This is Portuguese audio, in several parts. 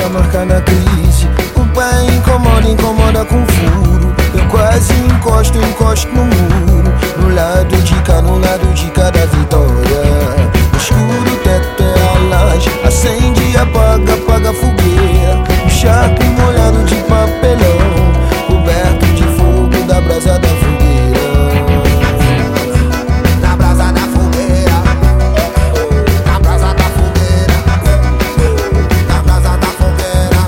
marca na crise. O pai incomoda com furo. Eu quase encosto no muro. No lado de cá da vitória. No escuro, teto é a laje. Acende e apaga a fogueira. Um charco molhado de papelão, coberto de fogo da brasa da fogueira. Na brasa da fogueira. Na brasa da fogueira. Na brasa da fogueira.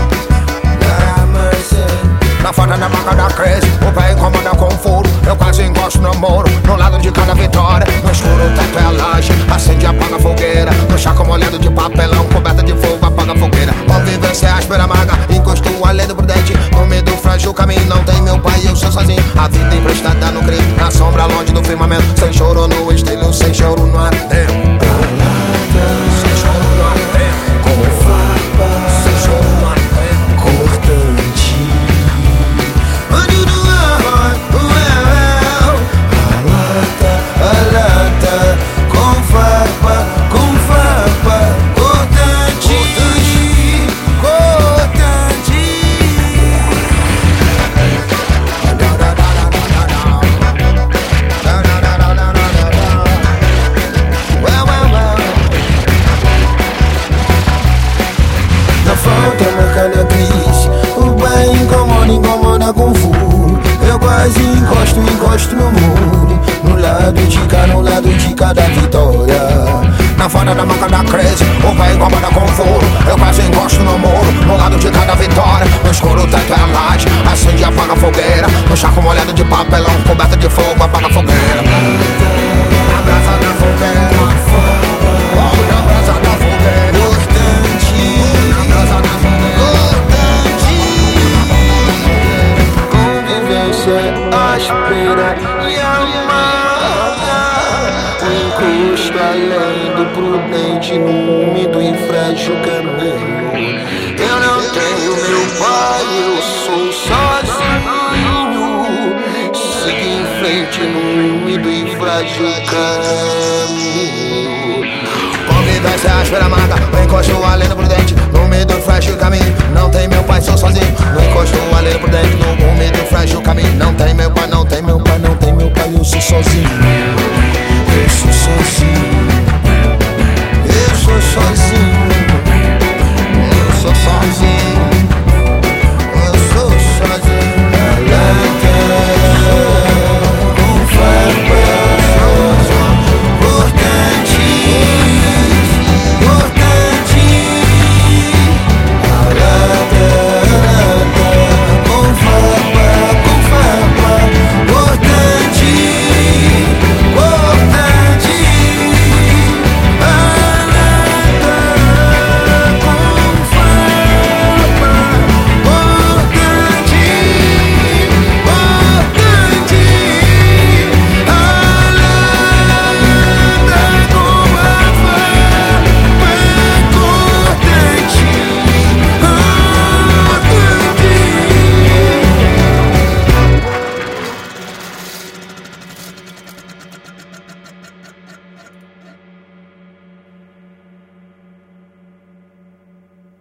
Na foda da marca da crise, o pé incomoda com furo. Eu quase encosto no muro, no lado de cada vitória. No escuro, o teto é a laje. Acende e apaga a fogueira. No chaco molhado de papelão, coberta de fogo, apaga a fogueira. Convivência é áspera, amarga, encosto a lei do prudente. No medo frágil, caminho não tem meu pai, eu sou sozinho. A vida emprestada no crime, na sombra, longe do firmamento. Sem choro no estilo, sem choro no ardeu. Sem choro no ardeu. Com farpa, sem choro no ardeu. Cortante. Onde do a lata, com farpa, cortante, cortante. Na falta marca na crise, o pai incomoda com furo. Eu quase encosto no muro. No lado de cada vitória. Na foda da marca da crise, o pai incomoda com furo. Eu quase encosto no muro. No lado de cada vitória. No escuro, o teto é a laje. Acende e apaga a fogueira. No charco molhado de papelão, coberta de fogo, apaga a fogueira. Na brasa da fogueira. Na brasa da fogueira. Cortante. Na brasa da fogueira. Convivência áspera e amarga. Encosto além do prudente no úmido e frágil caminho. Eu não tenho meu pai, eu sou sozinho. Siga em frente no úmido e frágil caminho. Convivência áspera, amarga, encosto além